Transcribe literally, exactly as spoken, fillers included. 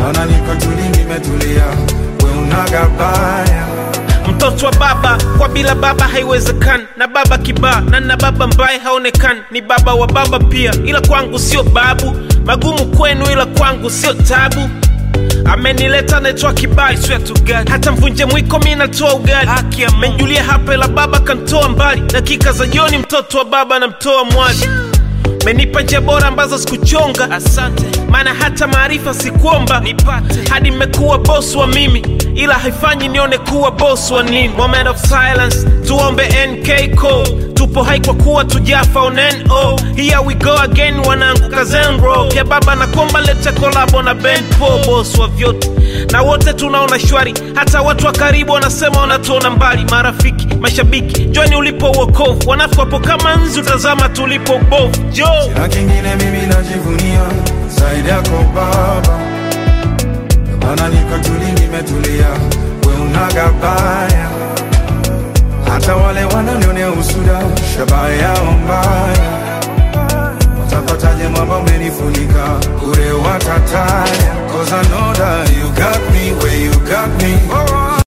Mana niko tuli nimetulia, we unagabaya. Mtoto wa baba, kwa bila baba haiwezekani. Na baba kibaa, na na baba mbaye haonekani. Ni baba wa baba pia, ila kwangu sio babu. Magumu kwenu ila kwangu sio tabu. Amenileta netwa kibali, swear to God. Hata mvunje mwiko mimi natoa ugali. Menjulia hapa ila baba kantoa mbali. Dakika za jioni mtoto wa baba na mtoa mwali. Menipa njia bora ambazo sikuchonga, asante. Maana hata maarifa sikuomba nipate. Hadi mmekuwa boss wa mimi, ila haifanyi nione kuwa boss wa nini. Moment of silence, tuombe N K code. Tupo hai kwa kuwa tujafa on N O. Here we go again wanangu kazenro. Ya baba na komba lete kolabo na band po. Boss wa vyote, na wote tunaona shwari. Hata watu wa karibu wanasema wanatuona mbali. Marafiki, mashabiki, joini ulipo wokovu. Wanafu wapo kama nzi utazama tulipo bovu. Jo, sina kingine mimi najivunia zaidi yako baba. Mana niko tuli nimetulia, we unagabaya. Hata wale wananionea usuda, shabaha yao mbaya. Watapataje mwamba umenifunika, ure watataya. Cause I know that you got me where you got me.